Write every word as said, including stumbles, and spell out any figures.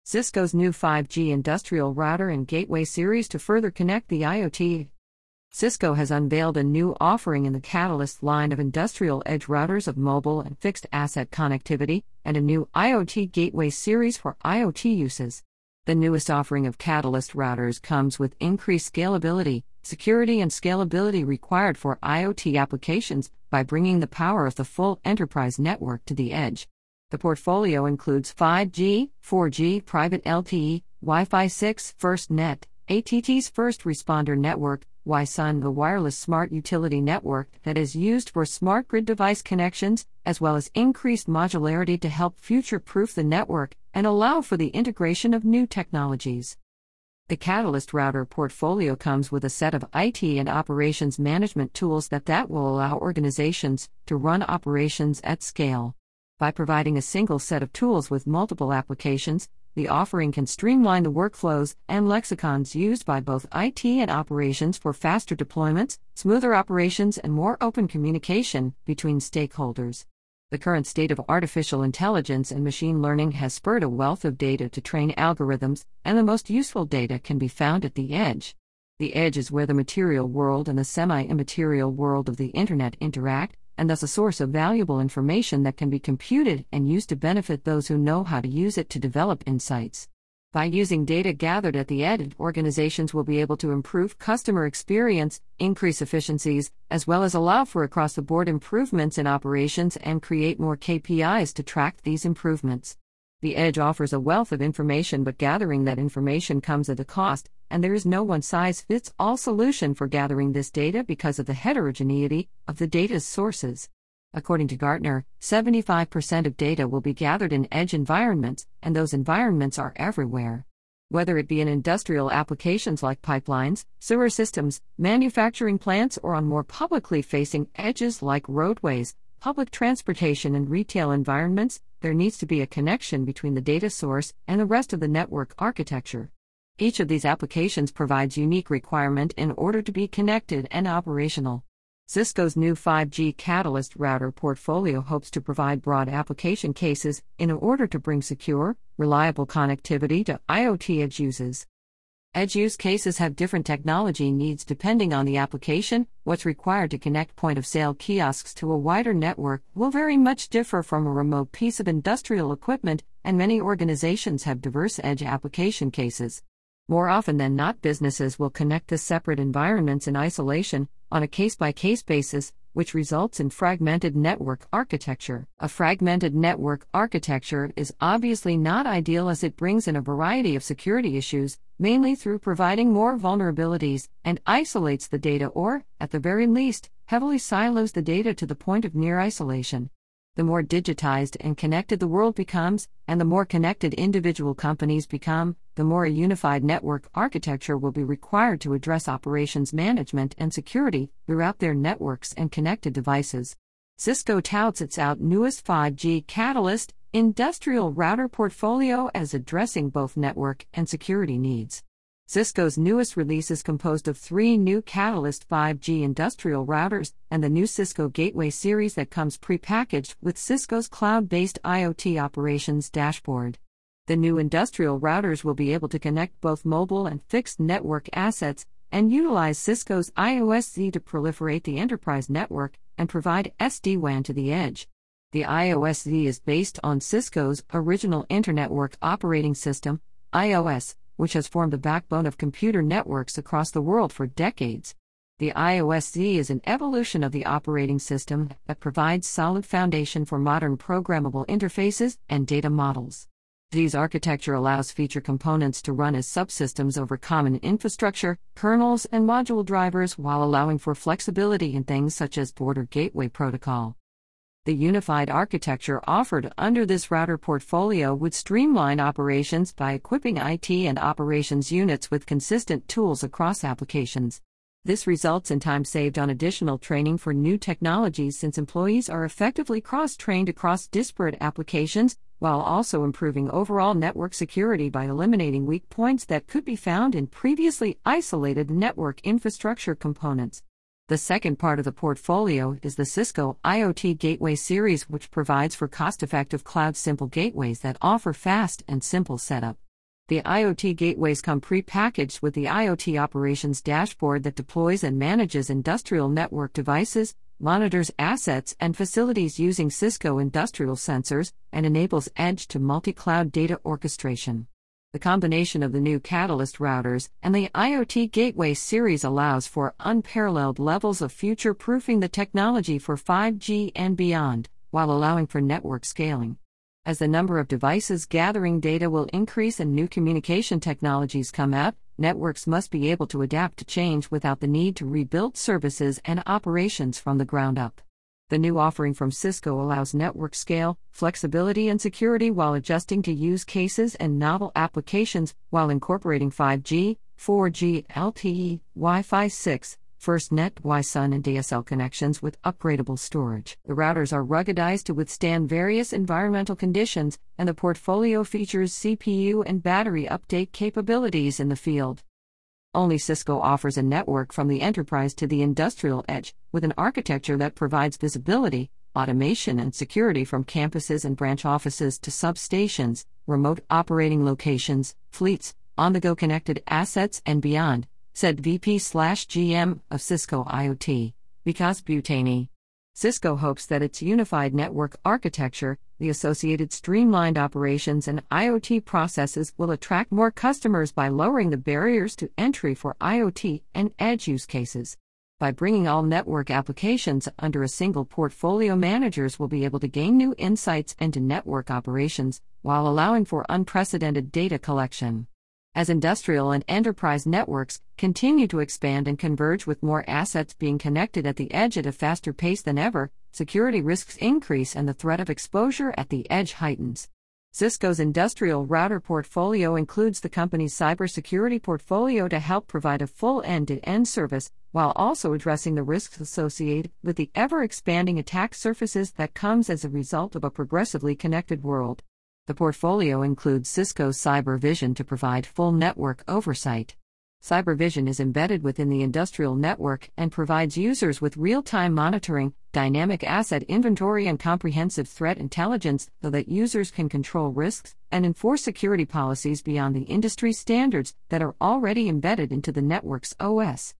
Cisco's new five G industrial router and gateway series to further connect the IoT. Cisco has unveiled a new offering in the Catalyst line of industrial edge routers of mobile and fixed asset connectivity, and a new IoT gateway series for IoT uses. The newest offering of Catalyst routers comes with increased scalability, security, and scalability required for IoT applications by bringing the power of the full enterprise network to the edge. The portfolio includes five G, four G, private L T E, Wi-Fi six, FirstNet, A T T's First Responder Network, Wi-SUN, the wireless smart utility network that is used for smart grid device connections, as well as increased modularity to help future-proof the network and allow for the integration of new technologies. The Catalyst router portfolio comes with a set of I T and operations management tools that, that will allow organizations to run operations at scale. By providing a single set of tools with multiple applications, the offering can streamline the workflows and lexicons used by both I T and operations for faster deployments, smoother operations, and more open communication between stakeholders. The current state of artificial intelligence and machine learning has spurred a wealth of data to train algorithms, and the most useful data can be found at the edge. The edge is where the material world and the semi-immaterial world of the Internet interact, and thus a source of valuable information that can be computed and used to benefit those who know how to use it to develop insights. By using data gathered at the edge, organizations will be able to improve customer experience, increase efficiencies, as well as allow for across-the-board improvements in operations and create more K P Is to track these improvements. The edge offers a wealth of information, but gathering that information comes at a cost, and there is no one-size-fits-all solution for gathering this data because of the heterogeneity of the data's sources. According to Gartner, seventy-five percent of data will be gathered in edge environments, and those environments are everywhere. Whether it be in industrial applications like pipelines, sewer systems, manufacturing plants, or on more publicly facing edges like roadways, public transportation, and retail environments, there needs to be a connection between the data source and the rest of the network architecture. Each of these applications provides unique requirement in order to be connected and operational. Cisco's new five G Catalyst router portfolio hopes to provide broad application cases in order to bring secure, reliable connectivity to IoT edge uses. Edge use cases have different technology needs depending on the application. What's required to connect point-of-sale kiosks to a wider network will very much differ from a remote piece of industrial equipment, and many organizations have diverse edge application cases. More often than not, businesses will connect the separate environments in isolation, on a case-by-case basis, which results in fragmented network architecture. A fragmented network architecture is obviously not ideal, as it brings in a variety of security issues, mainly through providing more vulnerabilities, and isolates the data, or, at the very least, heavily silos the data to the point of near isolation. The more digitized and connected the world becomes, and the more connected individual companies become, the more a unified network architecture will be required to address operations management and security throughout their networks and connected devices. Cisco touts its out newest five G Catalyst industrial router portfolio as addressing both network and security needs. Cisco's newest release is composed of three new Catalyst five G industrial routers and the new Cisco Gateway series that comes pre-packaged with Cisco's cloud-based IoT operations dashboard. The new industrial routers will be able to connect both mobile and fixed network assets and utilize Cisco's I O S Z to proliferate the enterprise network and provide S D WAN to the edge. The I O S Z is based on Cisco's original Internetwork Operating System, I O S, which has formed the backbone of computer networks across the world for decades. The I O S Z is an evolution of the operating system that provides solid foundation for modern programmable interfaces and data models. Z's architecture allows feature components to run as subsystems over common infrastructure, kernels, and module drivers, while allowing for flexibility in things such as border gateway protocol. The unified architecture offered under this router portfolio would streamline operations by equipping I T and operations units with consistent tools across applications. This results in time saved on additional training for new technologies, since employees are effectively cross-trained across disparate applications, while also improving overall network security by eliminating weak points that could be found in previously isolated network infrastructure components. The second part of the portfolio is the Cisco IoT Gateway series, which provides for cost-effective cloud-simple gateways that offer fast and simple setup. The IoT gateways come pre-packaged with the IoT operations dashboard that deploys and manages industrial network devices, monitors assets and facilities using Cisco industrial sensors, and enables edge to multi-cloud data orchestration. The combination of the new Catalyst routers and the IoT Gateway series allows for unparalleled levels of future-proofing the technology for five G and beyond, while allowing for network scaling. As the number of devices gathering data will increase and new communication technologies come out, networks must be able to adapt to change without the need to rebuild services and operations from the ground up. The new offering from Cisco allows network scale, flexibility, and security while adjusting to use cases and novel applications, while incorporating five G, four G, L T E, Wi-Fi six, FirstNet, Wi-Sun, and D S L connections with upgradable storage. The routers are ruggedized to withstand various environmental conditions, and the portfolio features C P U and battery update capabilities in the field. Only Cisco offers a network from the enterprise to the industrial edge, with an architecture that provides visibility, automation, and security from campuses and branch offices to substations, remote operating locations, fleets, on-the-go connected assets, and beyond, said V P/G M of Cisco IoT, Vikas Bhutani. Cisco hopes that its unified network architecture, the associated streamlined operations and IoT processes will attract more customers by lowering the barriers to entry for IoT and edge use cases. By bringing all network applications under a single portfolio, managers will be able to gain new insights into network operations, while allowing for unprecedented data collection. As industrial and enterprise networks continue to expand and converge with more assets being connected at the edge at a faster pace than ever, security risks increase and the threat of exposure at the edge heightens. Cisco's industrial router portfolio includes the company's cybersecurity portfolio to help provide a full end-to-end service, while also addressing the risks associated with the ever-expanding attack surfaces that comes as a result of a progressively connected world. The portfolio includes Cisco's CyberVision to provide full network oversight. CyberVision is embedded within the industrial network and provides users with real-time monitoring, dynamic asset inventory, and comprehensive threat intelligence so that users can control risks and enforce security policies beyond the industry standards that are already embedded into the network's O S.